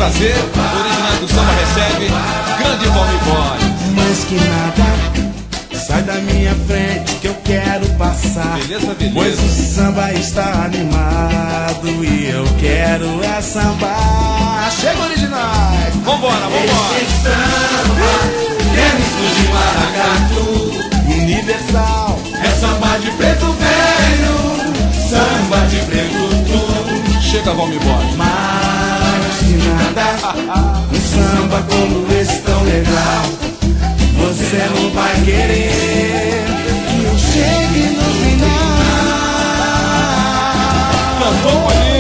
prazer, original do samba recebe, grande Valmir Borges. Mas que nada, sai da minha frente que eu quero passar. Beleza, beleza. Pois o samba está animado e eu quero é sambar. Chega, originais. Vambora, vambora. Esse samba, tênis de maracatu, universal, é samba de preto velho, samba de preto tudo. Chega, Valmir Borges. Mas que nada, um samba como esse tão legal, você não vai querer que eu chegue no final. Cantou bonito.